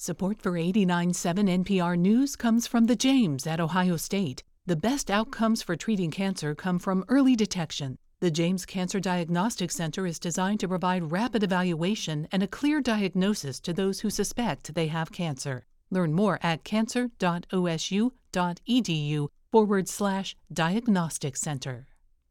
Support for 89.7 NPR News comes from the James at Ohio State. The best outcomes for treating cancer come from early detection. The James Cancer Diagnostic Center is designed to provide rapid evaluation and a clear diagnosis to those who suspect they have cancer. Learn more at cancer.osu.edu/diagnostic center.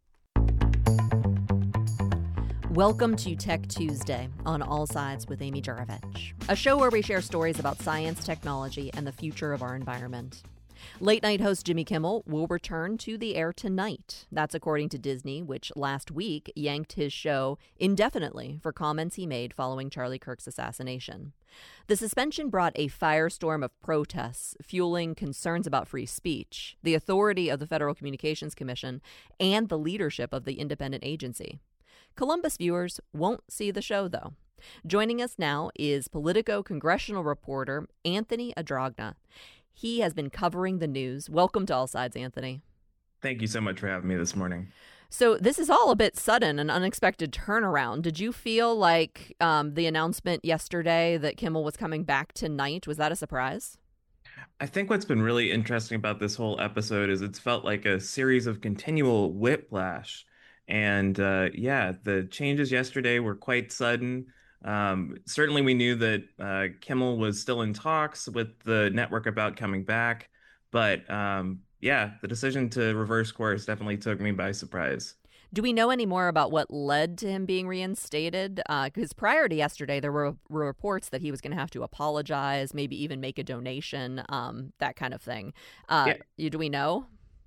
Welcome to Tech Tuesday on All Sides with Amy Juravich, a show where we share stories about science, technology, and the future of our environment. Late night host Jimmy Kimmel will return to the air tonight. That's according to Disney, which last week yanked his show indefinitely for comments he made following Charlie Kirk's assassination. The suspension brought a firestorm of protests, fueling concerns about free speech, the authority of the Federal Communications Commission, and the leadership of the independent agency. Columbus viewers won't see the show, though. Joining us now is Politico congressional reporter Anthony Adragna. He has been covering the news. Welcome to All Sides, Anthony. Thank you so much for having me this morning. So this is all a bit sudden, an unexpected turnaround. Did you feel like the announcement yesterday that Kimmel was coming back tonight, was that a surprise? I think what's been really interesting about this whole episode is it's felt like a series of continual whiplash. And the changes yesterday were quite sudden. Certainly, we knew that Kimmel was still in talks with the network about coming back. But the decision to reverse course definitely took me by surprise. Do we know any more about what led to him being reinstated? Because prior to yesterday, there were reports that he was going to have to apologize, maybe even make a donation, that kind of thing. Do we know?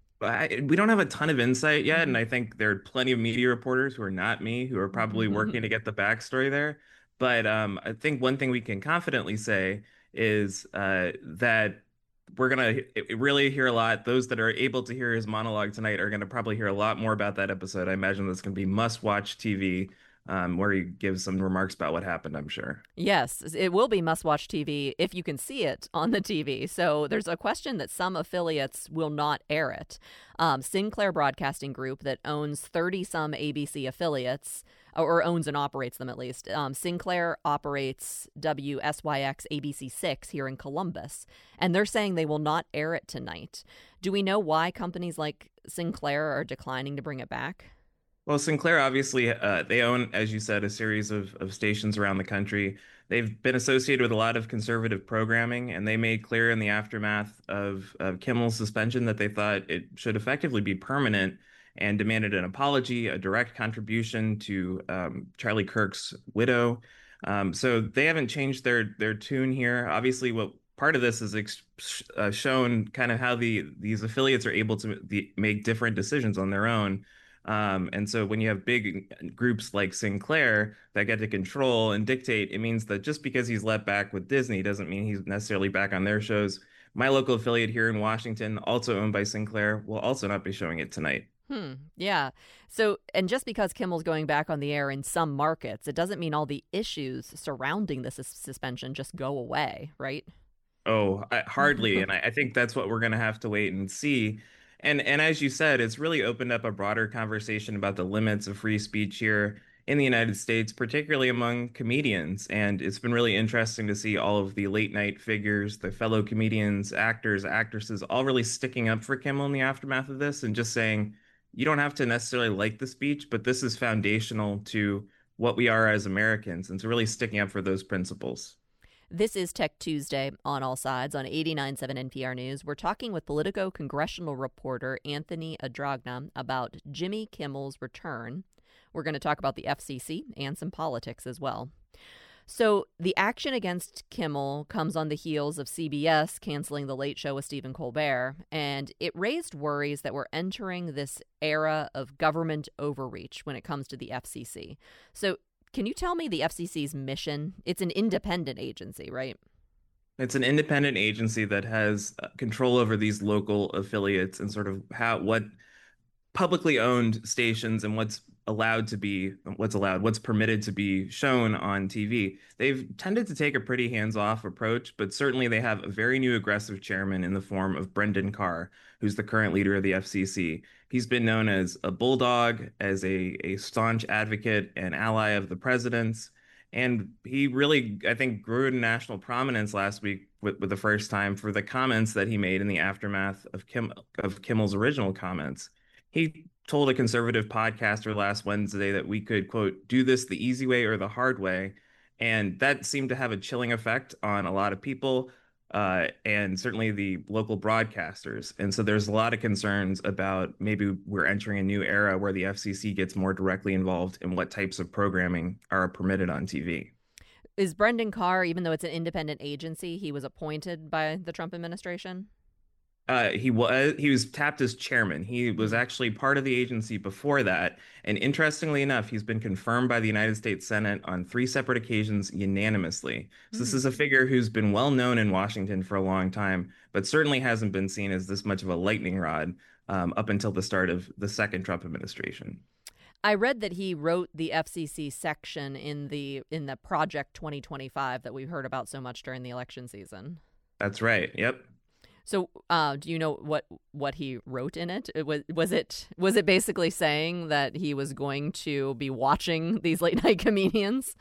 We don't have a ton of insight yet, and I think there are plenty of media reporters who are not me who are probably working to get the backstory there. But I think one thing we can confidently say is that we're going to really hear a lot. Those that are able to hear his monologue tonight are going to probably hear a lot more about that episode. I imagine this can be must-watch TV, where he gives some remarks about what happened, I'm sure. Yes, it will be must-watch TV if you can see it on the TV. So there's a question that some affiliates will not air it. Sinclair Broadcasting Group, that owns 30-some ABC affiliates, or owns and operates them at least. Sinclair operates WSYX ABC6 here in Columbus, and they're saying they will not air it tonight. Do we know why companies like Sinclair are declining to bring it back? Well, Sinclair, obviously, they own, as you said, a series of stations around the country. They've been associated with a lot of conservative programming, and they made clear in the aftermath of Kimmel's suspension that they thought it should effectively be permanent and demanded an apology, a direct contribution to Charlie Kirk's widow. So they haven't changed their tune here. Obviously, what part of this is shown kind of how these affiliates are able to make different decisions on their own. And so when you have big groups like Sinclair that get to control and dictate, it means that just because he's let back with Disney doesn't mean he's necessarily back on their shows. My local affiliate here in Washington, also owned by Sinclair, will also not be showing it tonight. Yeah. So, and just because Kimmel's going back on the air in some markets, it doesn't mean all the issues surrounding the suspension just go away, right? Oh, hardly. And I think that's what we're going to have to wait and see. And as you said, it's really opened up a broader conversation about the limits of free speech here in the United States, particularly among comedians. And it's been really interesting to see all of the late night figures, the fellow comedians, actors, actresses, all really sticking up for Kimmel in the aftermath of this and just saying, you don't have to necessarily like the speech, but this is foundational to what we are as Americans. And so really sticking up for those principles. This is Tech Tuesday on All Sides on 89.7 NPR News. We're talking with Politico congressional reporter Anthony Adragna about Jimmy Kimmel's return. We're going to talk about the FCC and some politics as well. So the action against Kimmel comes on the heels of CBS canceling The Late Show with Stephen Colbert, and it raised worries that we're entering this era of government overreach when it comes to the FCC. So can you tell me the FCC's mission? It's an independent agency, right? It's an independent agency that has control over these local affiliates and sort of what publicly owned stations and what's permitted to be shown on TV. They've tended to take a pretty hands-off approach, but certainly they have a very new aggressive chairman in the form of Brendan Carr, who's the current leader of the FCC. He's been known as a bulldog, as a staunch advocate and ally of the president's, And he really, I think, grew in national prominence last week with the first time for the comments that he made in the aftermath of Kimmel's original comments. He told a conservative podcaster last Wednesday that we could, quote, do this the easy way or the hard way. And that seemed to have a chilling effect on a lot of people, and certainly the local broadcasters. And so there's a lot of concerns about maybe we're entering a new era where the FCC gets more directly involved in what types of programming are permitted on TV. Is Brendan Carr, even though it's an independent agency, he was appointed by the Trump administration? He was tapped as chairman. He was actually part of the agency before that. And interestingly enough, he's been confirmed by the United States Senate on 3 separate occasions unanimously. So this is a figure who's been well known in Washington for a long time, but certainly hasn't been seen as this much of a lightning rod up until the start of the second Trump administration. I read that he wrote the FCC section in the Project 2025 that we heard about so much during the election season. That's right. Yep. So, do you know what he wrote in it? Was it basically saying that he was going to be watching these late night comedians?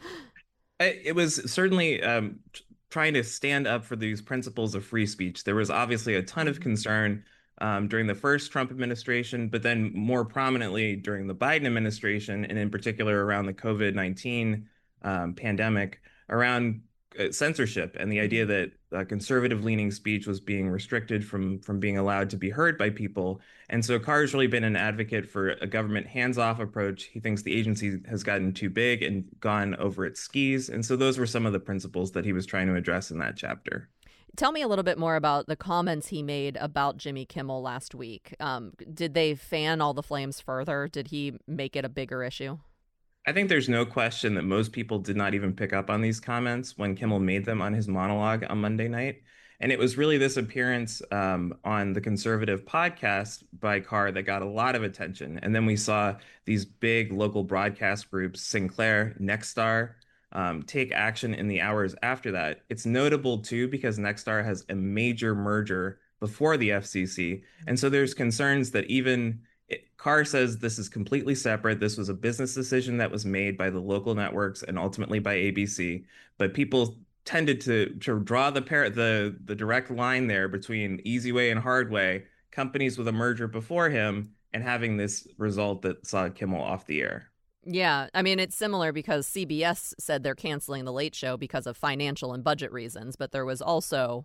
It was certainly trying to stand up for these principles of free speech. There was obviously a ton of concern during the first Trump administration, but then more prominently during the Biden administration, and in particular around the COVID-19 pandemic, around censorship and the idea that conservative-leaning speech was being restricted from being allowed to be heard by people. And so Carr's really been an advocate for a government hands-off approach. He thinks the agency has gotten too big and gone over its skis. And so those were some of the principles that he was trying to address in that chapter. Tell me a little bit more about the comments he made about Jimmy Kimmel last week. Did they fan all the flames further? Did he make it a bigger issue? I think there's no question that most people did not even pick up on these comments when Kimmel made them on his monologue on Monday night. And it was really this appearance on the conservative podcast by Carr that got a lot of attention. And then we saw these big local broadcast groups, Sinclair, Nexstar, take action in the hours after that. It's notable, too, because Nexstar has a major merger before the FCC. And so there's concerns that Carr says this is completely separate. This was a business decision that was made by the local networks and ultimately by ABC. But people tended to draw the direct line there between easy way and hard way, companies with a merger before him, and having this result that saw Kimmel off the air. Yeah, I mean, it's similar because CBS said they're canceling The Late Show because of financial and budget reasons. But there was also,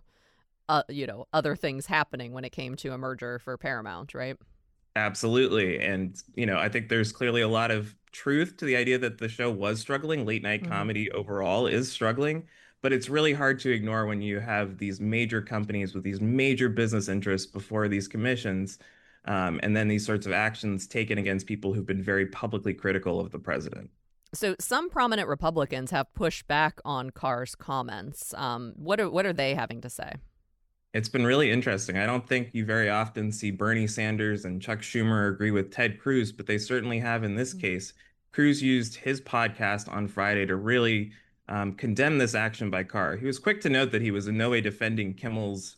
other things happening when it came to a merger for Paramount, right? Absolutely. And, I think there's clearly a lot of truth to the idea that the show was struggling. Late night comedy overall is struggling, but it's really hard to ignore when you have these major companies with these major business interests before these commissions, and then these sorts of actions taken against people who've been very publicly critical of the president. So some prominent Republicans have pushed back on Carr's comments. What are they having to say? It's been really interesting. I don't think you very often see Bernie Sanders and Chuck Schumer agree with Ted Cruz, but they certainly have in this case. Cruz used his podcast on Friday to really condemn this action by Carr. He was quick to note that he was in no way defending Kimmel's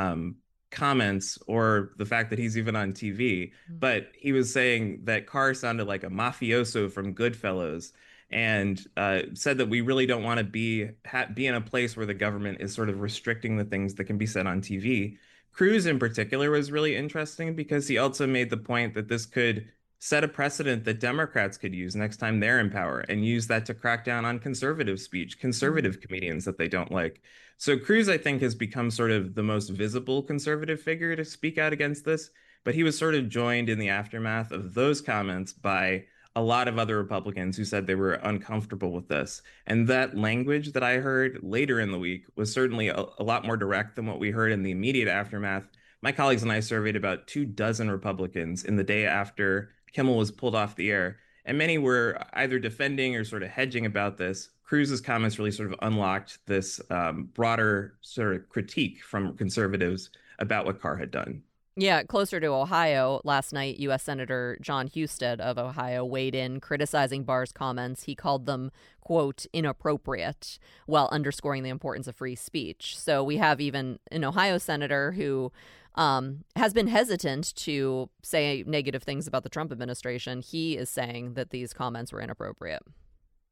comments or the fact that he's even on TV, but he was saying that Carr sounded like a mafioso from Goodfellas, and said that we really don't want to be in a place where the government is sort of restricting the things that can be said on TV. Cruz in particular was really interesting because he also made the point that this could set a precedent that Democrats could use next time they're in power and use that to crack down on conservative speech, conservative comedians that they don't like. So Cruz, I think, has become sort of the most visible conservative figure to speak out against this, but he was sort of joined in the aftermath of those comments by a lot of other Republicans who said they were uncomfortable with this. And that language that I heard later in the week was certainly a lot more direct than what we heard in the immediate aftermath. My colleagues and I surveyed about 24 Republicans in the day after Kimmel was pulled off the air, and many were either defending or sort of hedging about this. Cruz's comments really sort of unlocked this broader sort of critique from conservatives about what Carr had done. Yeah, closer to Ohio, last night, U.S. Senator John Husted of Ohio weighed in, criticizing Barr's comments. He called them, quote, inappropriate, while underscoring the importance of free speech. So we have even an Ohio senator who has been hesitant to say negative things about the Trump administration. He is saying that these comments were inappropriate.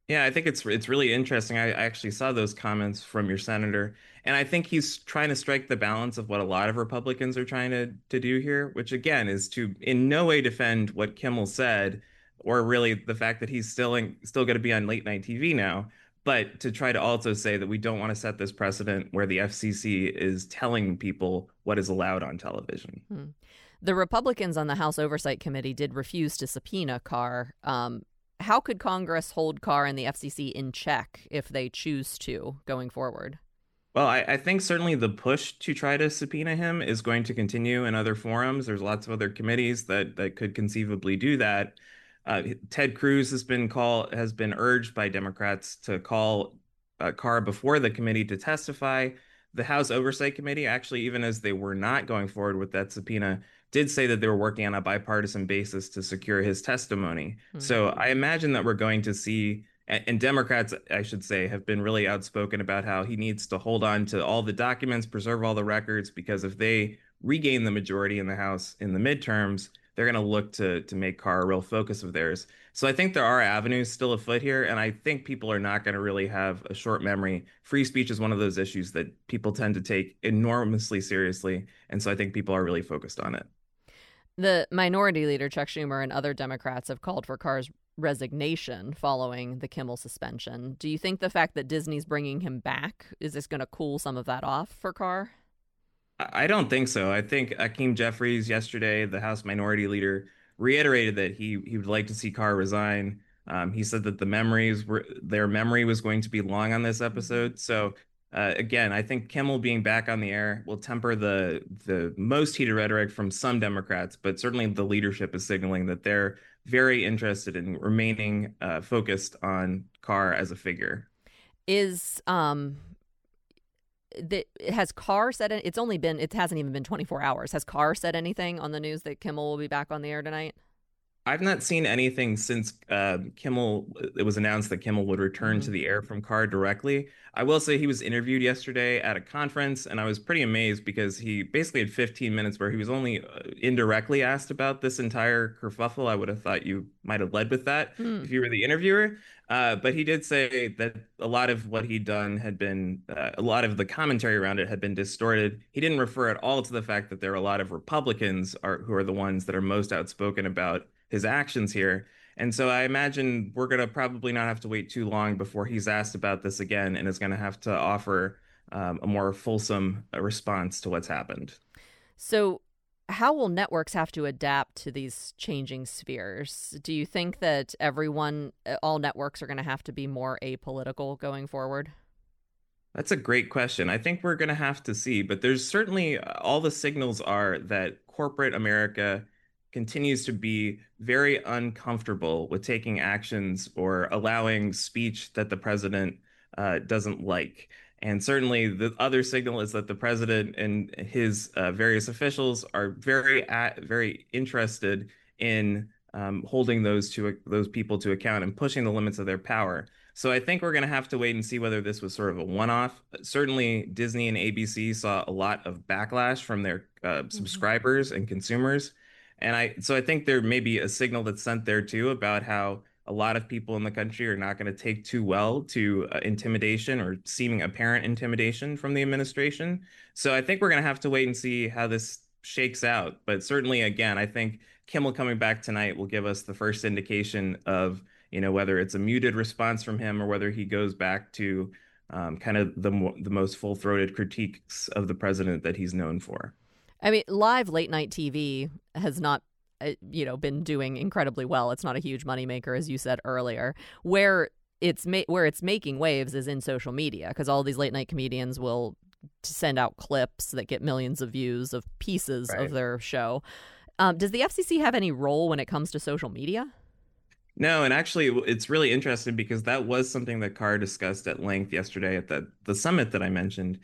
Yeah, I think it's really interesting. I actually saw those comments from your senator, and I think he's trying to strike the balance of what a lot of Republicans are trying to do here, which again is to in no way defend what Kimmel said, or really the fact that he's still going to be on late night TV now, but to try to also say that we don't want to set this precedent where the FCC is telling people what is allowed on television. Hmm. The Republicans on the House Oversight Committee did refuse to subpoena Carr. How could Congress hold Carr and the FCC in check if they choose to going forward? Well, I think certainly the push to try to subpoena him is going to continue in other forums. There's lots of other committees that could conceivably do that. Ted Cruz has been urged by Democrats to call Carr before the committee to testify. The House Oversight Committee, actually, even as they were not going forward with that subpoena, did say that they were working on a bipartisan basis to secure his testimony. So I imagine that we're going to see, and Democrats, I should say, have been really outspoken about how he needs to hold on to all the documents, preserve all the records, because if they regain the majority in the House in the midterms, they're going to look to make Carr a real focus of theirs. So I think there are avenues still afoot here, and I think people are not going to really have a short memory. Free speech is one of those issues that people tend to take enormously seriously, and so I think people are really focused on it. The minority leader, Chuck Schumer, and other Democrats have called for Carr's resignation following the Kimmel suspension. Do you think the fact that Disney's bringing him back, is this going to cool some of that off for Carr? I don't think so. I think Hakeem Jeffries yesterday, the House Minority Leader, reiterated that he would like to see Carr resign. He said that their memory was going to be long on this episode. So again, I think Kimmel being back on the air will temper the most heated rhetoric from some Democrats, but certainly the leadership is signaling that they're very interested in remaining focused on Carr as a figure. Is has Carr said it? It hasn't even been 24 hours. Has Carr said anything on the news that Kimmel will be back on the air tonight? I've not seen anything since it was announced that Kimmel would return to the air from Carr directly. I will say he was interviewed yesterday at a conference, and I was pretty amazed because he basically had 15 minutes where he was only indirectly asked about this entire kerfuffle. I would have thought you might have led with that if you were the interviewer. But he did say that a lot of what he'd done a lot of the commentary around it had been distorted. He didn't refer at all to the fact that there are a lot of Republicans who are the ones that are most outspoken about his actions here. And so I imagine we're going to probably not have to wait too long before he's asked about this again and is going to have to offer a more fulsome response to what's happened. So how will networks have to adapt to these changing spheres? Do you think that all networks are going to have to be more apolitical going forward? That's a great question. I think we're going to have to see, but there's certainly all the signals are that corporate America continues to be very uncomfortable with taking actions or allowing speech that the president doesn't like. And certainly the other signal is that the president and his various officials are very interested in holding those people to account and pushing the limits of their power. So I think we're going to have to wait and see whether this was sort of a one-off. Certainly, Disney and ABC saw a lot of backlash from their subscribers and consumers. So I think there may be a signal that's sent there too about how a lot of people in the country are not going to take too well to intimidation or seeming apparent intimidation from the administration. So I think we're going to have to wait and see how this shakes out. But certainly, again, I think Kimmel coming back tonight will give us the first indication of, whether it's a muted response from him or whether he goes back to kind of the most full-throated critiques of the president that he's known for. I mean, live late night TV has not, been doing incredibly well. It's not a huge moneymaker, as you said earlier. Where it's making waves is in social media, because all these late night comedians will send out clips that get millions of views of pieces of their show. Does the FCC have any role when it comes to social media? No, and actually, it's really interesting because that was something that Carr discussed at length yesterday at the summit that I mentioned.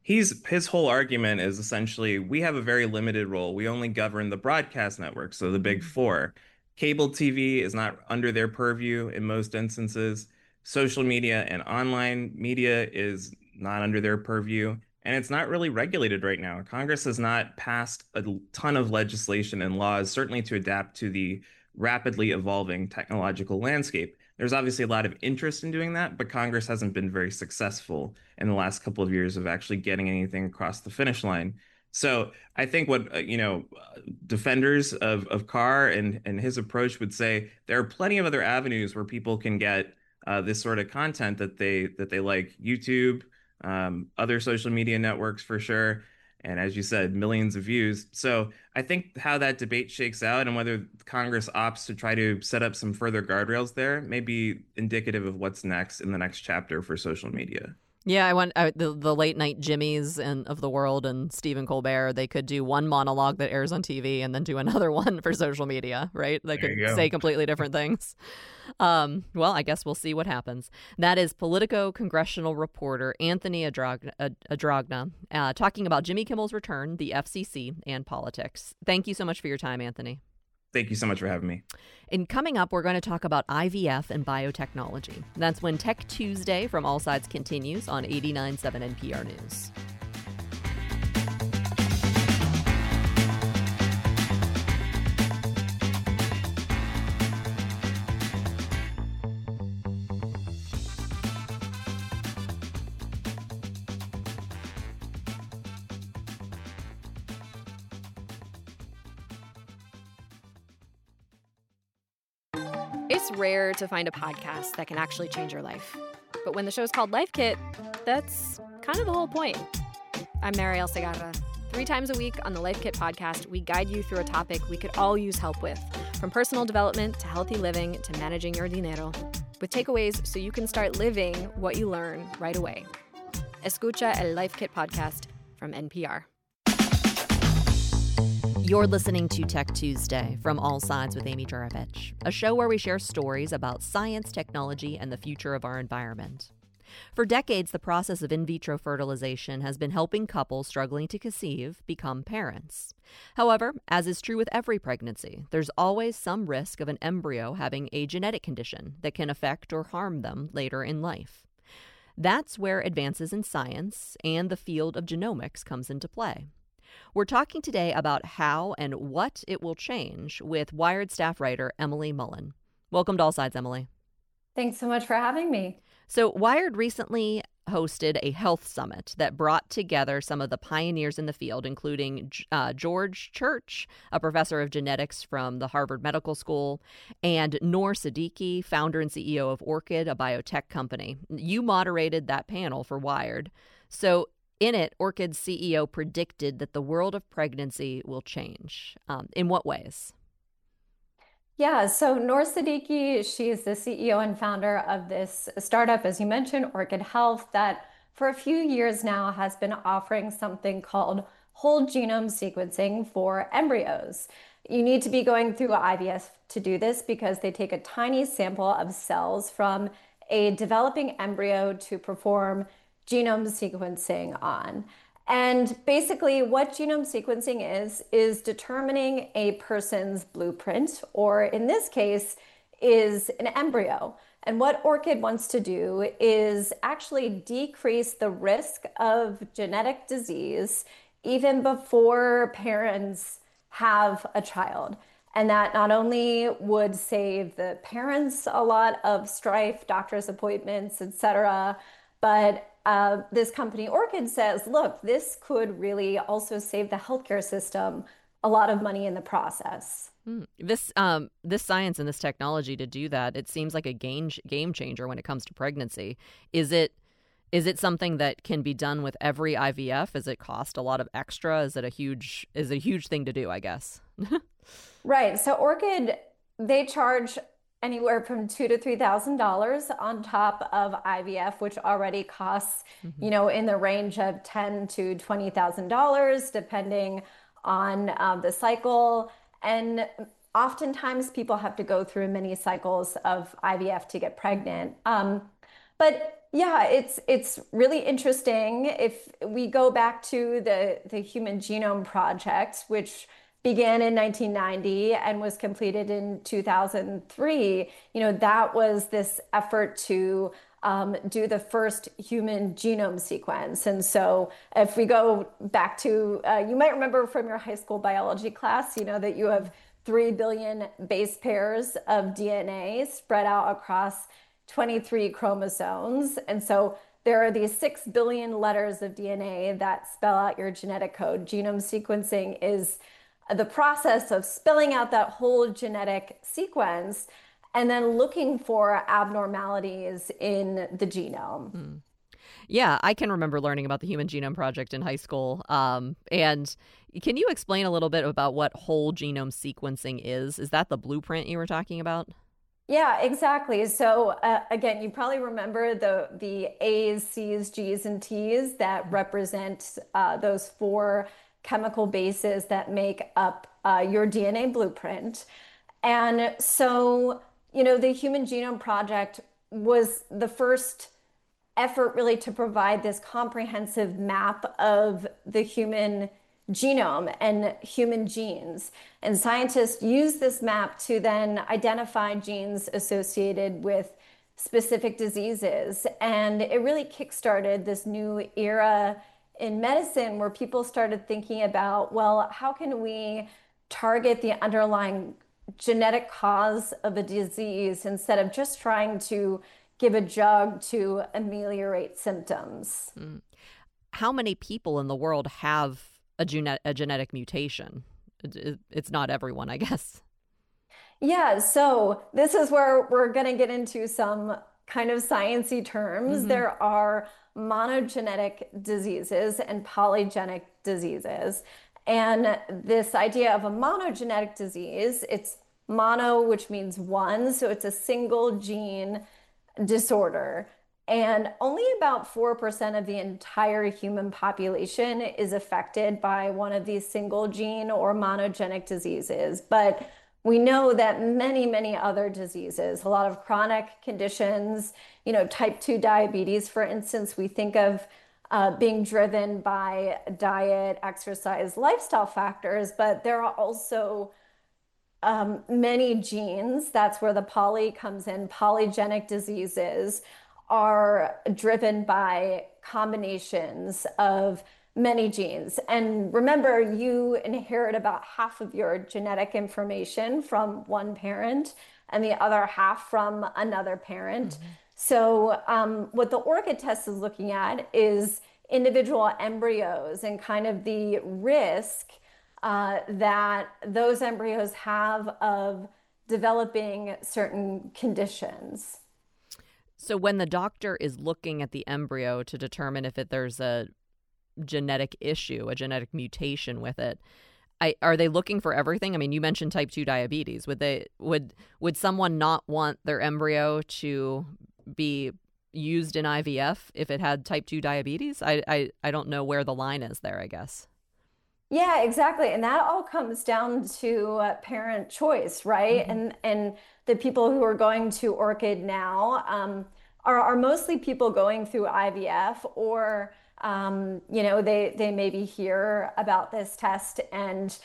His whole argument is essentially we have a very limited role. We only govern the broadcast network, so the big four. Cable TV is not under their purview in most instances. Social media and online media is not under their purview, and it's not really regulated right now. Congress has not passed a ton of legislation and laws, certainly to adapt to the rapidly evolving technological landscape. there's obviously a lot of interest in doing that, but Congress hasn't been very successful in the last couple of years of actually getting anything across the finish line. So I think what defenders of Carr and his approach would say, there are plenty of other avenues where people can get this sort of content that they like. YouTube, other social media networks for sure, and as you said, millions of views. So I think how that debate shakes out and whether Congress opts to try to set up some further guardrails there may be indicative of what's next in the next chapter for social media. Yeah, I want the late night Jimmys and of the world and Stephen Colbert. They could do one monologue that airs on TV and then do another one for social media, right? They could say completely different things. Well, I guess we'll see what happens. That is Politico congressional reporter Anthony Adragna talking about Jimmy Kimmel's return, the FCC, and politics. Thank you so much for your time, Anthony. Thank you so much for having me. And coming up, we're going to talk about IVF and biotechnology. That's when Tech Tuesday from All Sides continues on 89.7 NPR News. It's rare to find a podcast that can actually change your life. But when the show's called Life Kit, that's kind of the whole point. I'm Marielle Segarra. 3 times a week on the Life Kit podcast, we guide you through a topic we could all use help with, from personal development to healthy living to managing your dinero, with takeaways so you can start living what you learn right away. Escucha el Life Kit podcast from NPR. You're listening to Tech Tuesday from All Sides with Amy Juravich, a show where we share stories about science, technology, and the future of our environment. For decades, the process of in vitro fertilization has been helping couples struggling to conceive become parents. However, as is true with every pregnancy, there's always some risk of an embryo having a genetic condition that can affect or harm them later in life. That's where advances in science and the field of genomics comes into play. We're talking today about how and what it will change with Wired staff writer Emily Mullen. Welcome to All Sides, Emily. Thanks so much for having me. So Wired recently hosted a health summit that brought together some of the pioneers in the field, including George Church, a professor of genetics from the Harvard Medical School, and Noor Siddiqui, founder and CEO of Orchid, a biotech company. You moderated that panel for Wired. So in it, Orchid's CEO predicted that the world of pregnancy will change. In what ways? Yeah, so Noor Siddiqui, she is the CEO and founder of this startup, as you mentioned, Orchid Health, that for a few years now has been offering something called whole genome sequencing for embryos. You need to be going through IVF to do this because they take a tiny sample of cells from a developing embryo to perform genome sequencing on. And basically what genome sequencing is determining a person's blueprint, or in this case, is an embryo. And what Orchid wants to do is actually decrease the risk of genetic disease even before parents have a child. And that not only would save the parents a lot of strife, doctor's appointments, etc., but this company, Orchid, says, look, this could really also save the healthcare system a lot of money in the process. This science and this technology to do that, it seems like a game changer when it comes to pregnancy. Is it something that can be done with every IVF? Does it cost a lot of extra? Is it a huge thing to do, I guess? Right. So Orchid, they charge anywhere from $2,000 to $3,000 on top of IVF, which already costs, in the range of $10,000 to $20,000, depending on the cycle. And oftentimes people have to go through many cycles of IVF to get pregnant. But yeah, it's really interesting. If we go back to the Human Genome Project, which began in 1990 and was completed in 2003, that was this effort to do the first human genome sequence. And so if we go back to, you might remember from your high school biology class, that you have 3 billion base pairs of DNA spread out across 23 chromosomes. And so there are these 6 billion letters of DNA that spell out your genetic code. Genome sequencing is the process of spelling out that whole genetic sequence and then looking for abnormalities in the genome. Yeah, I can remember learning about the Human Genome Project in high school. And can you explain a little bit about what whole genome sequencing is? Is that the blueprint you were talking about? Yeah, exactly. So again, you probably remember the A's, C's, G's, and T's that represent those 4 chemical bases that make up your DNA blueprint. And so, the Human Genome Project was the first effort really to provide this comprehensive map of the human genome and human genes. And scientists use this map to then identify genes associated with specific diseases. And it really kickstarted this new era in medicine where people started thinking about, well, how can we target the underlying genetic cause of a disease instead of just trying to give a drug to ameliorate symptoms? How many people in the world have a genetic mutation? It's not everyone, I guess. Yeah, so this is where we're going to get into some kind of sciencey terms. There are monogenic diseases and polygenic diseases. And this idea of a monogenic disease, it's mono, which means one, so it's a single gene disorder. And only about 4% of the entire human population is affected by one of these single gene or monogenic diseases. But we know that many, many other diseases, a lot of chronic conditions, type 2 diabetes, for instance, we think of being driven by diet, exercise, lifestyle factors, but there are also many genes. That's where the poly comes in. Polygenic diseases are driven by combinations of many genes. And remember, you inherit about half of your genetic information from one parent and the other half from another parent. So what the ORCID test is looking at is individual embryos and kind of the risk that those embryos have of developing certain conditions. So when the doctor is looking at the embryo to determine if there's a genetic issue, a genetic mutation with it, are they looking for everything? I mean, you mentioned type 2 diabetes. Would someone not want their embryo to be used in IVF if it had type 2 diabetes? I don't know where the line is there, I guess. Yeah, exactly. And that all comes down to parent choice, right? And the people who are going to ORCID now are mostly people going through IVF or, they maybe hear about this test and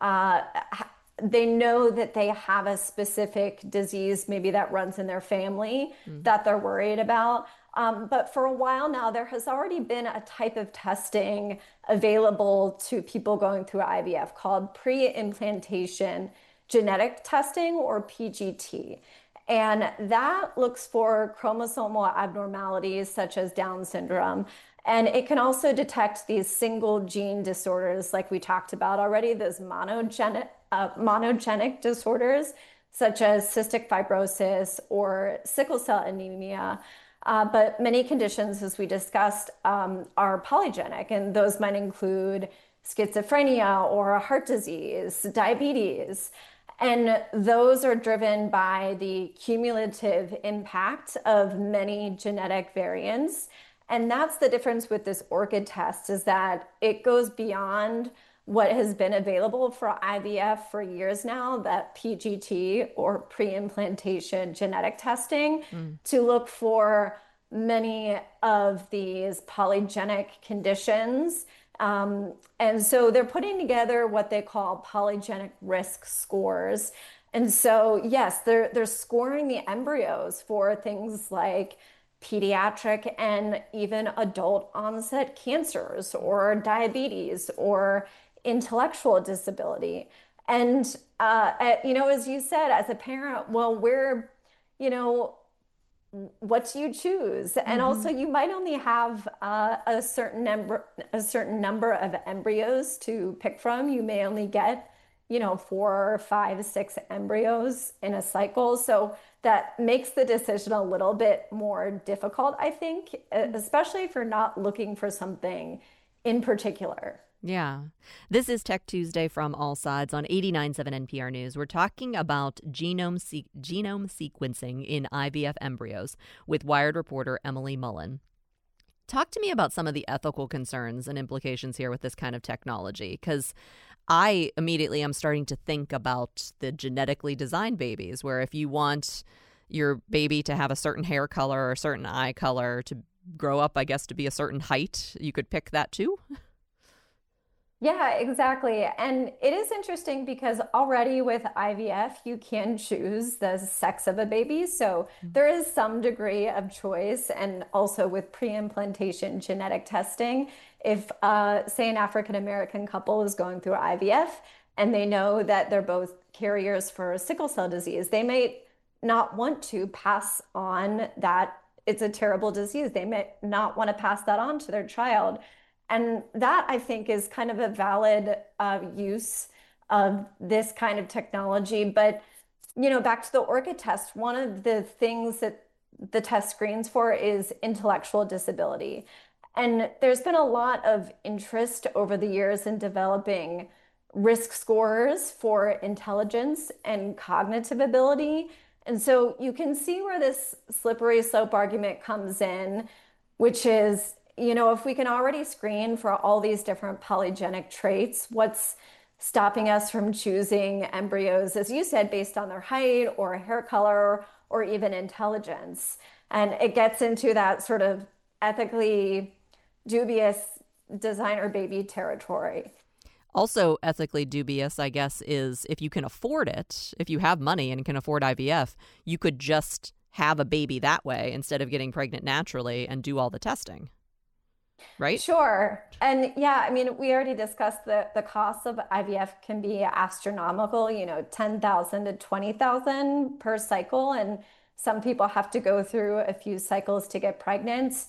they know that they have a specific disease, maybe that runs in their family that they're worried about. But for a while now, there has already been a type of testing available to people going through IVF called pre-implantation genetic testing, or PGT. And that looks for chromosomal abnormalities such as Down syndrome. And it can also detect these single gene disorders like we talked about already, those monogenic disorders such as cystic fibrosis or sickle cell anemia. But many conditions, as we discussed, are polygenic, and those might include schizophrenia or heart disease, diabetes. And those are driven by the cumulative impact of many genetic variants. And that's the difference with this ORCID test, is that it goes beyond what has been available for IVF for years now, that PGT, or pre-implantation genetic testing, to look for many of these polygenic conditions. And so they're putting together what they call polygenic risk scores. And so, yes, they're scoring the embryos for things like pediatric and even adult onset cancers or diabetes or intellectual disability. And, as you said, as a parent, well, you know, what do you choose? And Mm-hmm. also, you might only have a certain number of embryos to pick from. You may only get, 4, 5, 6 embryos in a cycle. So that makes the decision a little bit more difficult, I think, especially if you're not looking for something in particular. Yeah. This is Tech Tuesday from All Sides on 89.7 NPR News. We're talking about genome sequencing in IVF embryos with Wired reporter Emily Mullen. Talk to me about some of the ethical concerns and implications here with this kind of technology, because I immediately am starting to think about the genetically designed babies, where if you want your baby to have a certain hair color or a certain eye color to grow up, I guess, to be a certain height, you could pick that too. Yeah, exactly. And it is interesting because already with IVF, you can choose the sex of a baby. So there is some degree of choice. And also with pre-implantation genetic testing, if, say, an African American couple is going through IVF and they know that they're both carriers for sickle cell disease, they may not want to pass on that. It's a terrible disease. They may not want to pass that on to their child. And that, I think, is kind of a valid use of this kind of technology. But, back to the ORCID test, one of the things that the test screens for is intellectual disability. And there's been a lot of interest over the years in developing risk scores for intelligence and cognitive ability. And so you can see where this slippery slope argument comes in, which is, if we can already screen for all these different polygenic traits, what's stopping us from choosing embryos, as you said, based on their height or hair color or even intelligence? And it gets into that sort of ethically dubious designer baby territory. Also, ethically dubious, I guess, is if you can afford it, if you have money and can afford IVF, you could just have a baby that way instead of getting pregnant naturally and do all the testing, right? Sure. And yeah, I mean, we already discussed the cost of IVF can be astronomical, 10,000 to 20,000 per cycle. And some people have to go through a few cycles to get pregnant.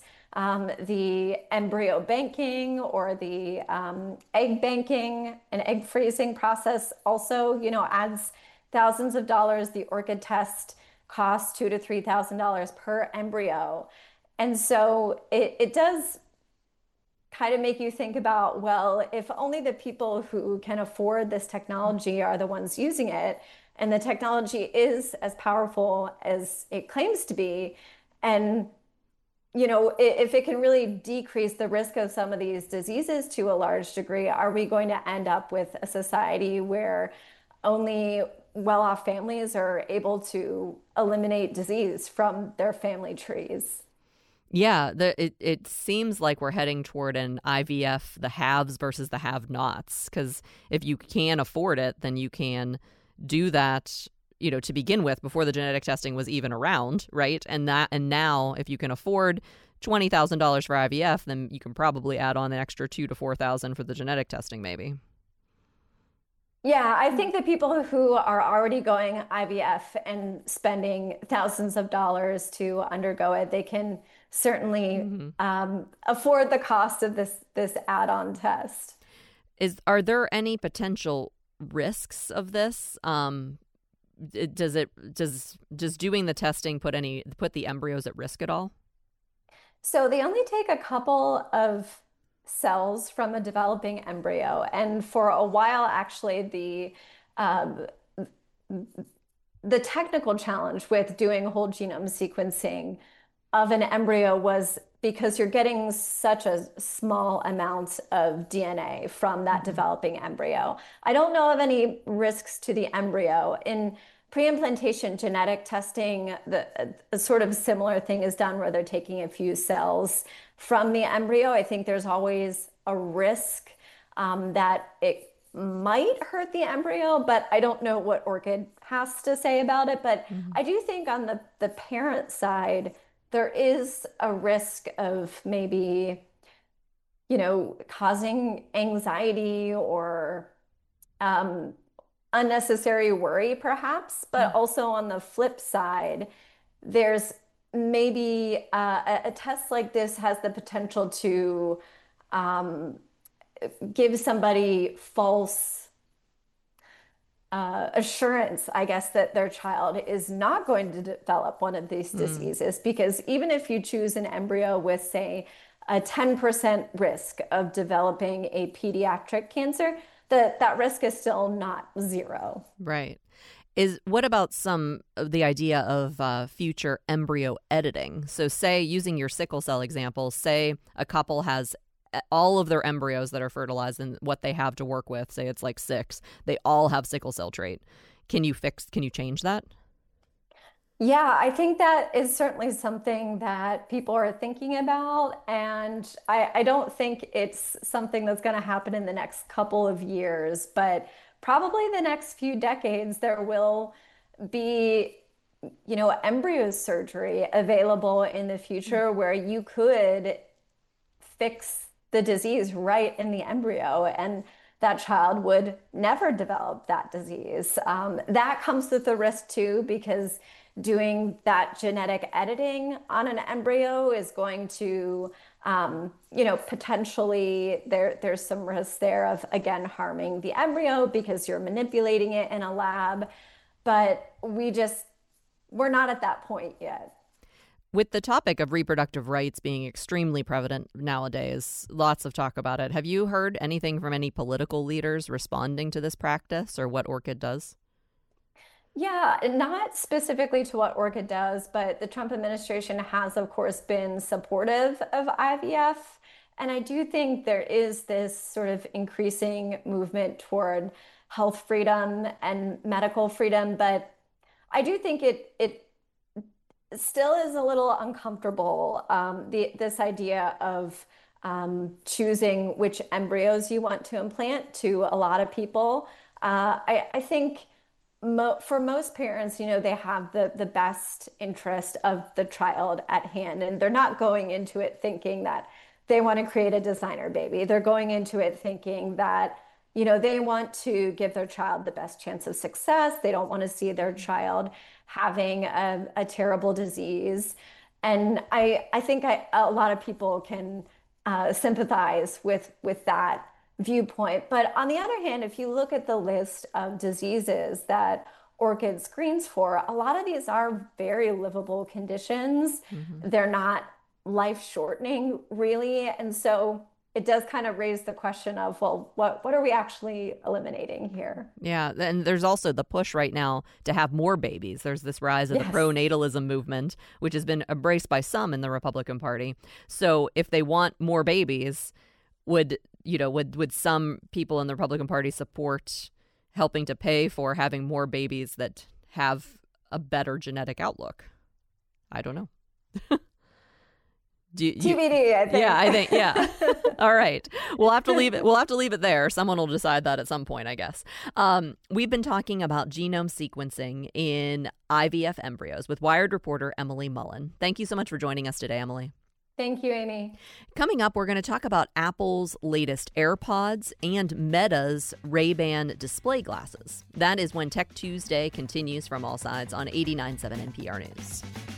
The embryo banking or the egg banking and egg freezing process also, adds thousands of dollars. The ORCID test costs $2,000 to $3,000 per embryo. And so it does kind of make you think about, well, if only the people who can afford this technology are the ones using it, and the technology is as powerful as it claims to be, and if it can really decrease the risk of some of these diseases to a large degree, are we going to end up with a society where only well-off families are able to eliminate disease from their family trees? Yeah, it seems like we're heading toward an IVF, the haves versus the have-nots, because if you can afford it, then you can do that, to begin with before the genetic testing was even around, right? And now if you can afford $20,000 for IVF, then you can probably add on an extra $2,000 to $4,000 for the genetic testing, maybe. Yeah, I think that people who are already going IVF and spending thousands of dollars to undergo it, they can certainly afford the cost of this add-on test. Are there any potential risks of this? Does doing the testing put the embryos at risk at all? So they only take a couple of cells from a developing embryo. And for a while, actually, um, the technical challenge with doing whole genome sequencing of an embryo was because you're getting such a small amount of DNA from that developing embryo. I don't know of any risks to the embryo. In pre-implantation genetic testing, a sort of similar thing is done where they're taking a few cells from the embryo. I think there's always a risk that it might hurt the embryo, but I don't know what ORCID has to say about it. But I do think on the parent side, there is a risk of maybe, causing anxiety or unnecessary worry, perhaps. But also on the flip side, there's maybe a test like this has the potential to give somebody false assurance, I guess, that their child is not going to develop one of these diseases. Because even if you choose an embryo with, say, a 10% risk of developing a pediatric cancer, that risk is still not zero. Right. What about the idea of future embryo editing? So say, using your sickle cell example, say a couple has all of their embryos that are fertilized and what they have to work with, say it's like 6, they all have sickle cell trait. Can you change that? Yeah, I think that is certainly something that people are thinking about. And I don't think it's something that's going to happen in the next couple of years, but probably the next few decades, there will be, embryo surgery available in the future where you could fix the disease right in the embryo, and that child would never develop that disease. That comes with a risk too, because doing that genetic editing on an embryo is going to, potentially there's some risk there of, again, harming the embryo because you're manipulating it in a lab. But we're not at that point yet. With the topic of reproductive rights being extremely prevalent nowadays, lots of talk about it. Have you heard anything from any political leaders responding to this practice or what Orchid does? Yeah, not specifically to what Orchid does, but the Trump administration has, of course, been supportive of IVF. And I do think there is this sort of increasing movement toward health freedom and medical freedom. But I do think it still is a little uncomfortable, this idea of choosing which embryos you want to implant to a lot of people. I think for most parents, they have the best interest of the child at hand, and they're not going into it thinking that they want to create a designer baby. They're going into it thinking that, they want to give their child the best chance of success. They don't want to see their child having a terrible disease. And I think a lot of people can sympathize with that viewpoint. But on the other hand, if you look at the list of diseases that Orchid screens for, a lot of these are very livable conditions. Mm-hmm. They're not life-shortening, really. And so it does kind of raise the question of, well, what are we actually eliminating here? Yeah, and there's also the push right now to have more babies. There's this rise of the pronatalism movement, which has been embraced by some in the Republican Party. So if they want more babies, would some people in the Republican Party support helping to pay for having more babies that have a better genetic outlook? I don't know. TBD, I think. Yeah, I think. Yeah. All right. We'll have to leave it there. Someone will decide that at some point, I guess. We've been talking about genome sequencing in IVF embryos with Wired reporter Emily Mullen. Thank you so much for joining us today, Emily. Thank you, Amy. Coming up, we're going to talk about Apple's latest AirPods and Meta's Ray-Ban display glasses. That is when Tech Tuesday continues from All Sides on 89.7 NPR News.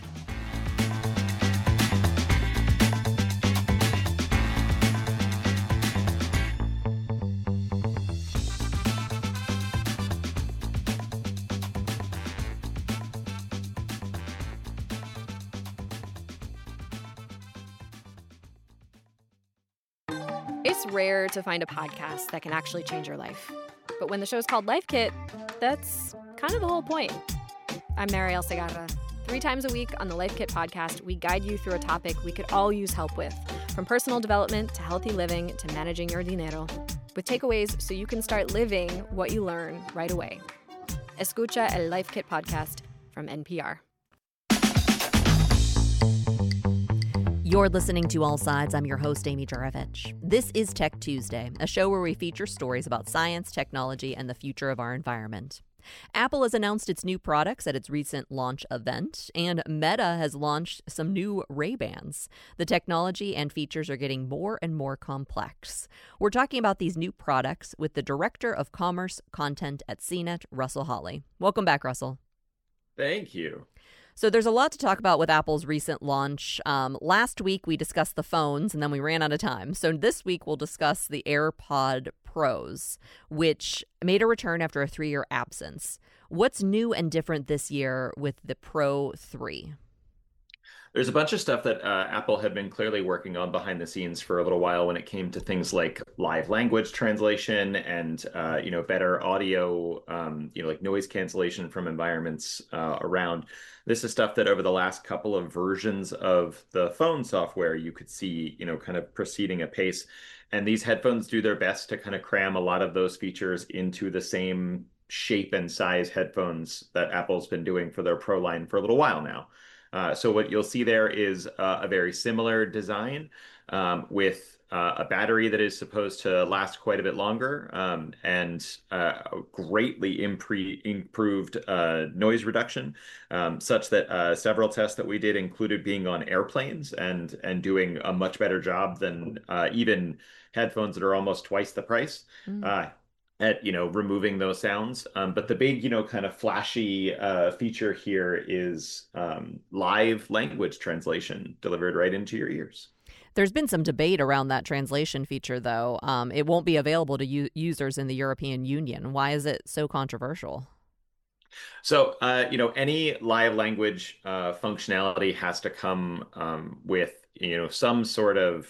It's rare to find a podcast that can actually change your life. But when the show's called Life Kit, that's kind of the whole point. I'm Mariel Segarra. 3 times a week on the Life Kit podcast, we guide you through a topic we could all use help with, from personal development to healthy living to managing your dinero, with takeaways so you can start living what you learn right away. Escucha el Life Kit podcast from NPR. You're listening to All Sides. I'm your host, Amy Juravich. This is Tech Tuesday, a show where we feature stories about science, technology, and the future of our environment. Apple has announced its new products at its recent launch event, and Meta has launched some new Ray-Bans. The technology and features are getting more and more complex. We're talking about these new products with the Director of Commerce Content at CNET, Russell Holly. Welcome back, Russell. Thank you. So there's a lot to talk about with Apple's recent launch. Last week, we discussed the phones, and then we ran out of time. So this week, we'll discuss the AirPod Pros, which made a return after a 3-year absence. What's new and different this year with the Pro 3? There's a bunch of stuff that Apple had been clearly working on behind the scenes for a little while when it came to things like live language translation and better audio, like noise cancellation from environments around. This is stuff that over the last couple of versions of the phone software you could see, kind of proceeding apace. And these headphones do their best to kind of cram a lot of those features into the same shape and size headphones that Apple's been doing for their Pro line for a little while now. So what you'll see there is a very similar design with a battery that is supposed to last quite a bit longer and greatly improved noise reduction, such that several tests that we did included being on airplanes and doing a much better job than even headphones that are almost twice the price. At removing those sounds, but the big kind of flashy feature here is live language translation delivered right into your ears. There's been some debate around that translation feature, though. It won't be available to users in the European Union. Why is it so controversial? So, any live language functionality has to come with some sort of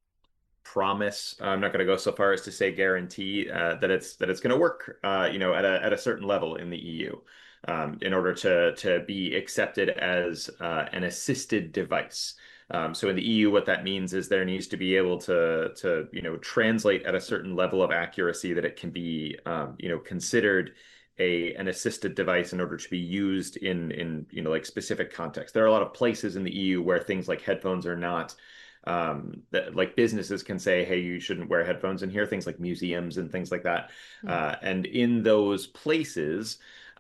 promise. I'm not going to go so far as to say guarantee that it's going to work, at a certain level in the EU, in order to be accepted as an assisted device. So in the EU, what that means is there needs to be able to translate at a certain level of accuracy that it can be considered an assisted device in order to be used in like specific contexts. There are a lot of places in the EU where things like headphones are not. That like businesses can say, hey, you shouldn't wear headphones in here, things like museums and things like that. And in those places,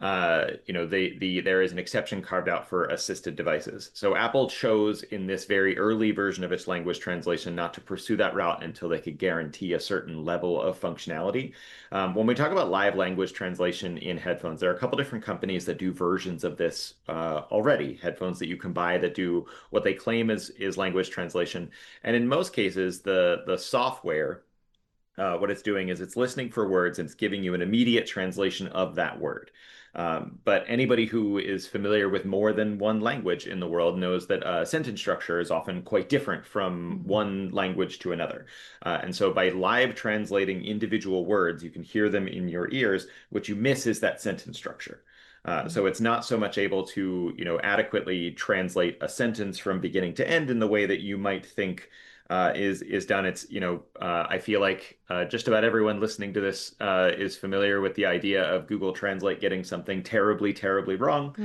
there is an exception carved out for assisted devices. So Apple chose in this very early version of its language translation not to pursue that route until they could guarantee a certain level of functionality. When we talk about live language translation in headphones, there are a couple different companies that do versions of this already, headphones that you can buy that do what they claim is language translation. And in most cases, the software, what it's doing is it's listening for words and it's giving you an immediate translation of that word. But anybody who is familiar with more than one language in the world knows that sentence structure is often quite different from one language to another. And so by live translating individual words, you can hear them in your ears. What you miss is that sentence structure. So it's not so much able to, adequately translate a sentence from beginning to end in the way that you might think is done. It's, I feel like just about everyone listening to this is familiar with the idea of Google Translate getting something terribly, terribly wrong.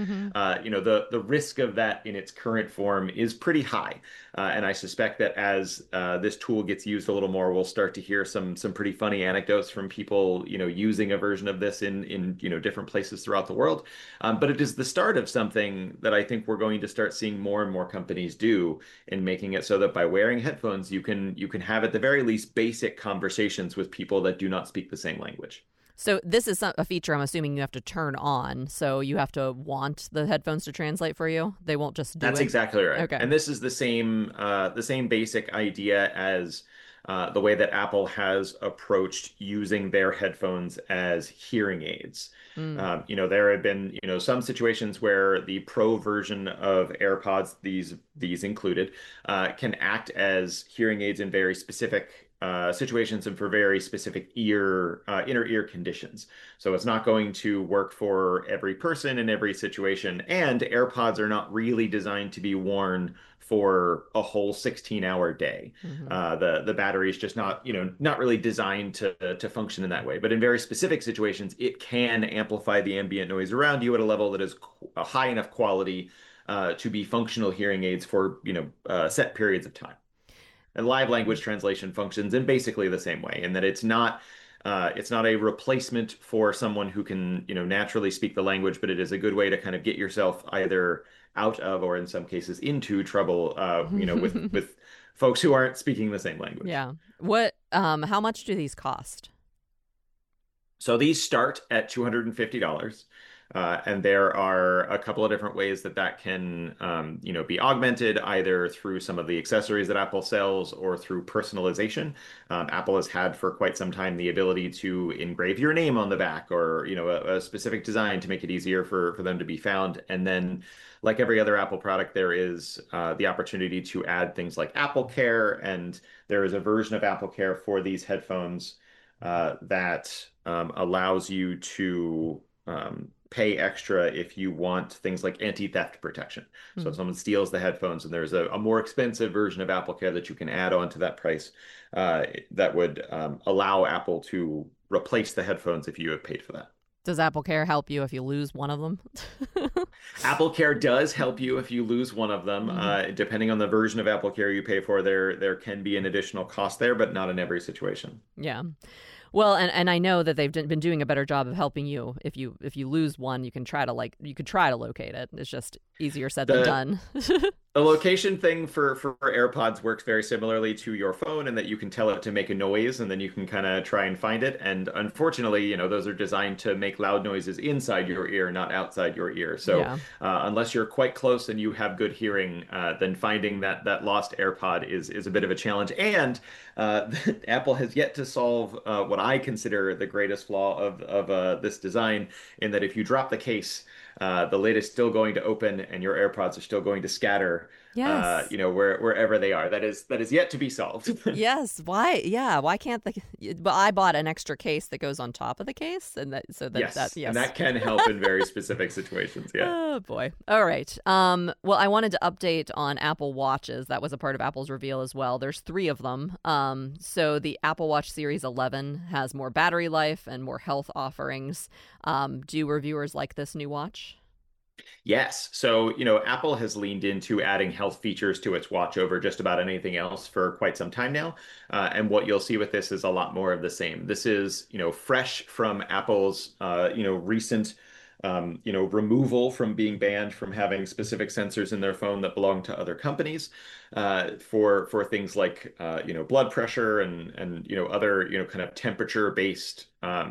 The risk of that in its current form is pretty high. And I suspect that as this tool gets used a little more, we'll start to hear some pretty funny anecdotes from people, using a version of this in different places throughout the world. But it is the start of something that I think we're going to start seeing more and more companies do in making it so that by wearing headphones, you can have at the very least basic conversations with people that do not speak the same language. So this is a feature I'm assuming you have to turn on. So you have to want the headphones to translate for you. They won't just do it. That's exactly right. Okay. And this is the same basic idea as the way that Apple has approached using their headphones as hearing aids. There have been, some situations where the Pro version of AirPods, these included, can act as hearing aids in very specific situations and for very specific inner ear conditions. So it's not going to work for every person in every situation. And AirPods are not really designed to be worn for a whole 16-hour day. The battery is just not really designed to function in that way. But in very specific situations, it can amplify the ambient noise around you at a level that is a high enough quality to be functional hearing aids for set periods of time. And live language translation functions in basically the same way, in that it's not It's not a replacement for someone who can, naturally speak the language, but it is a good way to kind of get yourself either out of, or in some cases into trouble, with folks who aren't speaking the same language. Yeah. How much do these cost? So these start at $250. And there are a couple of different ways that can, be augmented either through some of the accessories that Apple sells or through personalization. Apple has had for quite some time the ability to engrave your name on the back, or, a specific design to make it easier for them to be found. And then, like every other Apple product, there is the opportunity to add things like Apple Care, and there is a version of Apple Care for these headphones that allows you to pay extra if you want things like anti-theft protection. So if someone steals the headphones, and there's a more expensive version of Apple Care that you can add on to that price, that would allow Apple to replace the headphones if you have paid for that. Does Apple Care help you if you lose one of them? Apple Care does help you if you lose one of them. Depending on the version of Apple Care you pay for, there can be an additional cost there, but not in every situation. Yeah. Well, and I know that they've been doing a better job of helping you. If you lose one, you could try to locate it. It's just easier said than done. The location thing for AirPods works very similarly to your phone, in that you can tell it to make a noise and then you can kind of try and find it. And unfortunately, those are designed to make loud noises inside your ear, not outside your ear. So unless you're quite close and you have good hearing, then finding that lost AirPod is a bit of a challenge. And Apple has yet to solve what I consider the greatest flaw of this design, in that if you drop the case, the lid is still going to open and your AirPods are still going to scatter, yes. Wherever they are. That is yet to be solved. Yes. Why? Yeah. Why can't but I bought an extra case that goes on top of the case, and yes. And that can help in very specific situations. Yeah. Oh boy. All right. Well, I wanted to update on Apple Watches. That was a part of Apple's reveal as well. There's 3 of them. So the Apple Watch Series 11 has more battery life and more health offerings. Do reviewers like this new watch? Yes. So, Apple has leaned into adding health features to its watch over just about anything else for quite some time now. And what you'll see with this is a lot more of the same. This is, fresh from Apple's, recent, removal from being banned from having specific sensors in their phone that belong to other companies, for things like, blood pressure and other, kind of temperature-based,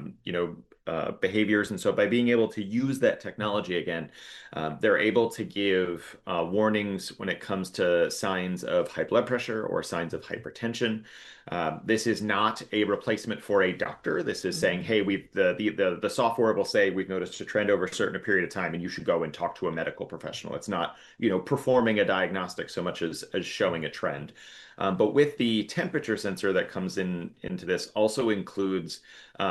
behaviors. And so by being able to use that technology again, they're able to give warnings when it comes to signs of high blood pressure or signs of hypertension. This is not a replacement for a doctor. This is saying, hey, the software will say, we've noticed a trend over a certain period of time and you should go and talk to a medical professional. It's not, performing a diagnostic so much as showing a trend. But with the temperature sensor that comes into this, also includes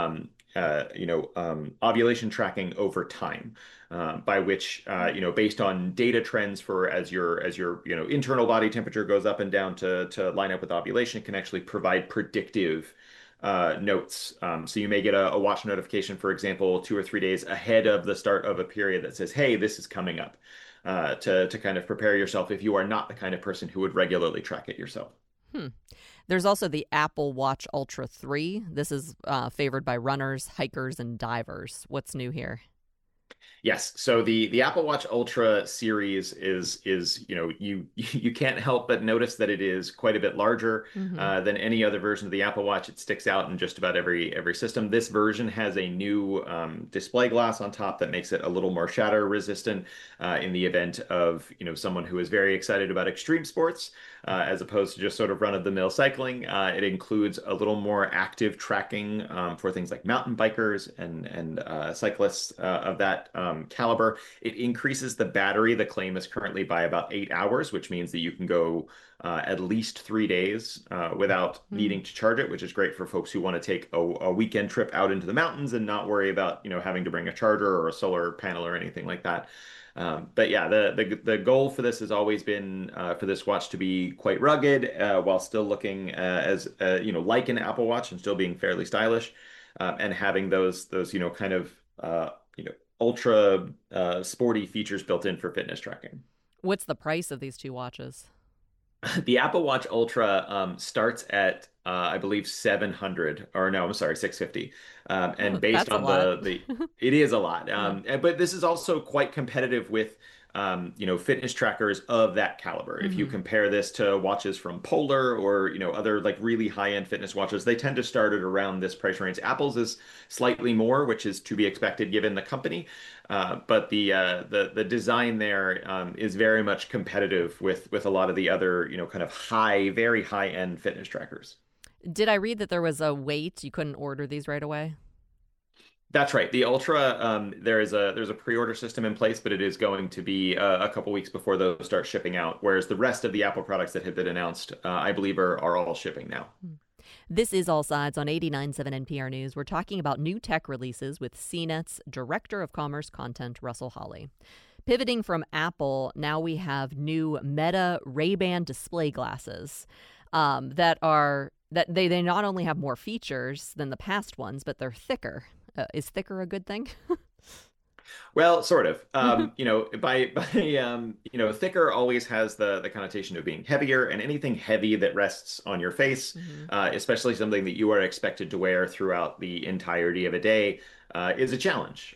ovulation tracking over time, by which, based on data trends for as your internal body temperature goes up and down to line up with ovulation, can actually provide predictive notes. So you may get a watch notification, for example, 2 or 3 days ahead of the start of a period that says, hey, this is coming up, to kind of prepare yourself if you are not the kind of person who would regularly track it yourself. There's also the Apple Watch Ultra 3. This is favored by runners, hikers, and divers. What's new here? Yes. So the Apple Watch Ultra series is you can't help but notice that it is quite a bit larger than any other version of the Apple Watch. It sticks out in just about every system. This version has a new display glass on top that makes it a little more shatter resistant in the event of someone who is very excited about extreme sports, as opposed to just sort of run-of-the-mill cycling. It includes a little more active tracking for things like mountain bikers and cyclists of that caliber. It increases the battery. The claim is currently by about 8 hours, which means that you can go at least 3 days without needing to charge it, which is great for folks who want to take a weekend trip out into the mountains and not worry about having to bring a charger or a solar panel or anything like that. But yeah, the goal for this has always been for this watch to be quite rugged, while still looking as like an Apple Watch and still being fairly stylish, and having those kind of ultra sporty features built in for fitness tracking. What's the price of these 2 watches? The Apple Watch Ultra starts at I believe 700, or no, I'm sorry, 650. Oh, And based that's a on lot. the it is a lot. Yeah. But this is also quite competitive with fitness trackers of that caliber. If you Hmm. compare this to watches from Polar or, other like really high-end fitness watches, they tend to start at around this price range. Apple's is slightly more, which is to be expected given the company. But the design there is very much competitive with a lot of the other, kind of very high-end fitness trackers. Did I read that there was a wait? You couldn't order these right away? That's right. The Ultra, there's a pre-order system in place, but it is going to be a couple weeks before those start shipping out. Whereas the rest of the Apple products that have been announced, I believe, are all shipping now. This is All Sides on 89.7 NPR News. We're talking about new tech releases with CNET's Director of Commerce Content, Russell Hawley. Pivoting from Apple, now we have new Meta Ray-Ban display glasses that they not only have more features than the past ones, but they're thicker. Is thicker a good thing? Well, sort of. Thicker always has the connotation of being heavier, and anything heavy that rests on your face, Hmm. especially something that you are expected to wear throughout the entirety of a day, is a challenge.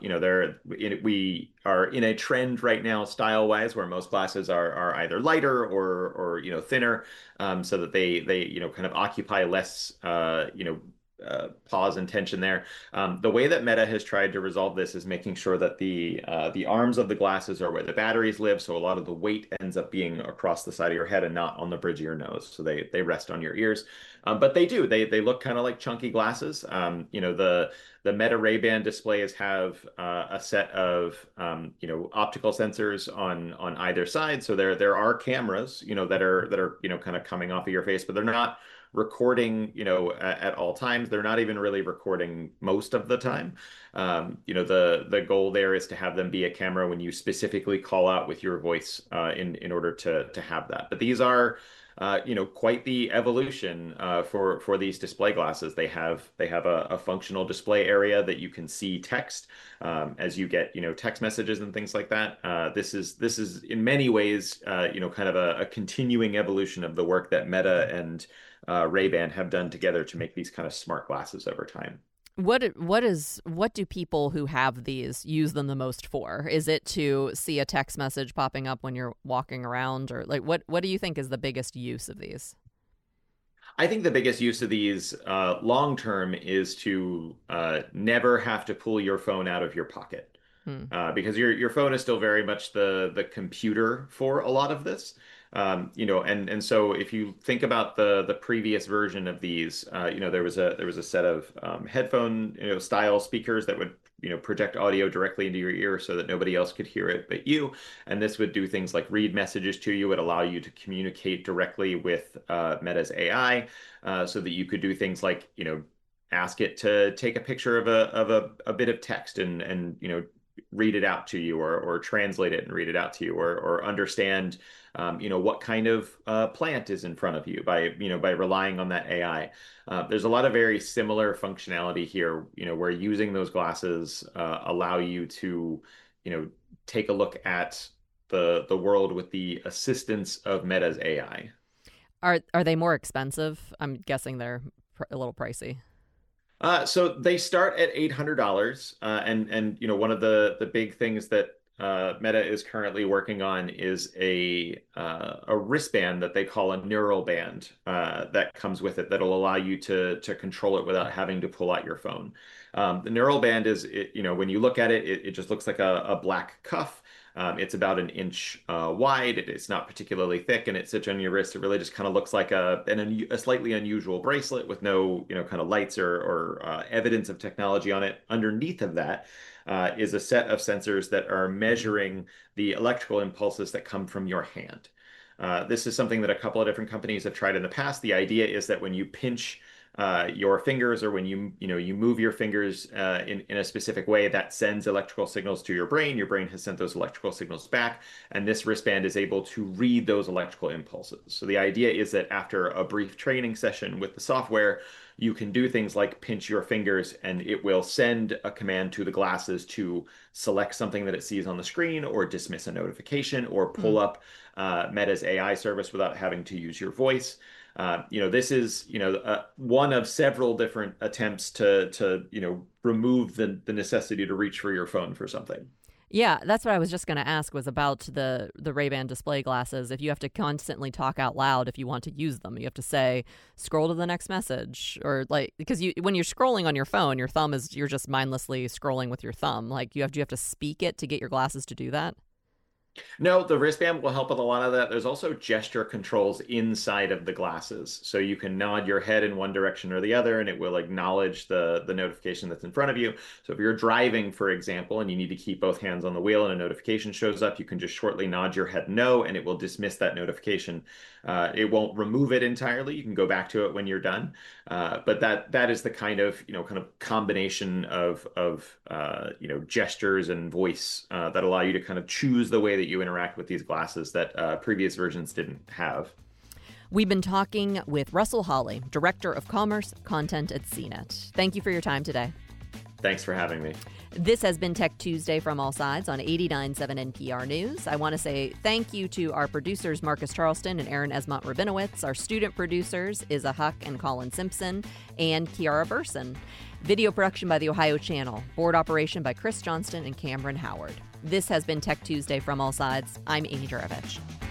We are in a trend right now, style-wise, where most glasses are either lighter or thinner, so that they kind of occupy less pause and tension there. The way that Meta has tried to resolve this is making sure that the arms of the glasses are where the batteries live, so a lot of the weight ends up being across the side of your head and not on the bridge of your nose. So they rest on your ears, but they look kind of like chunky glasses. The Meta Ray-Ban displays have a set of optical sensors on either side, so there are cameras that are kind of coming off of your face, but they're not recording, at all times. They're not even really recording most of the time. The goal there is to have them be a camera when you specifically call out with your voice in order to have that. But these are quite the evolution for these display glasses. They have a functional display area that you can see text as you get text messages and things like that. This is in many ways kind of a continuing evolution of the work that Meta and Ray-Ban have done together to make these kind of smart glasses over time. What do people who have these use them the most for? Is it to see a text message popping up when you're walking around, or like what do you think is the biggest use of these? I think the biggest use of these long term is to never have to pull your phone out of your pocket. Hmm. Because your phone is still very much the computer for a lot of this. And so if you think about the previous version of these, there was a set of headphone style speakers that would project audio directly into your ear so that nobody else could hear it but you. And this would do things like read messages to you. It would allow you to communicate directly with Meta's AI, so that you could do things like ask it to take a picture of a bit of text and read it out to you, or translate it and read it out to you, or understand what kind of plant is in front of you by relying on that AI. There's a lot of very similar functionality here, where using those glasses allow you to take a look at the world with the assistance of Meta's AI. Are they more expensive? I'm guessing they're a little pricey. So they start at $800, and one of the big things that Meta is currently working on is a wristband that they call a neural band that comes with it, that'll allow you to control it without having to pull out your phone. The neural band when you look at it, it just looks like a black cuff. It's about an inch wide. It's not particularly thick, and it sits on your wrist. It really just kind of looks like a slightly unusual bracelet with no kind of lights or evidence of technology on it. Underneath of that is a set of sensors that are measuring the electrical impulses that come from your hand. This is something that a couple of different companies have tried in the past. The idea is that when you pinch your fingers, or when you move your fingers in a specific way, that sends electrical signals to your brain. Your brain has sent those electrical signals back, and this wristband is able to read those electrical impulses. So the idea is that after a brief training session with the software, you can do things like pinch your fingers and it will send a command to the glasses to select something that it sees on the screen or dismiss a notification or pull up Meta's AI service without having to use your voice. This is, one of several different attempts to remove the necessity to reach for your phone for something. Yeah, that's what I was just going to ask, was about the Ray-Ban display glasses. If you have to constantly talk out loud if you want to use them, you have to say, scroll to the next message, or because when you're scrolling on your phone, your thumb you're just mindlessly scrolling with your thumb. Like you have to speak it to get your glasses to do that? No, the wristband will help with a lot of that. There's also gesture controls inside of the glasses. So you can nod your head in one direction or the other, and it will acknowledge the notification that's in front of you. So if you're driving, for example, and you need to keep both hands on the wheel and a notification shows up, you can just shortly nod your head no, and it will dismiss that notification. It won't remove it entirely. You can go back to it when you're done. But that is the kind of combination of gestures and voice that allow you to kind of choose the way that you interact with these glasses that previous versions didn't have. We've been talking with Russell Hawley, Director of Commerce Content at CNET. Thank you for your time today. Thanks for having me. This has been Tech Tuesday from All Sides on 89.7 NPR News. I want to say thank you to our producers, Marcus Charleston and Aaron Esmont Rabinowitz, our student producers, Isa Huck and Colin Simpson, and Kiara Burson. Video production by the Ohio Channel. Board operation by Chris Johnston and Cameron Howard. This has been Tech Tuesday from All Sides. I'm Amy Juravich.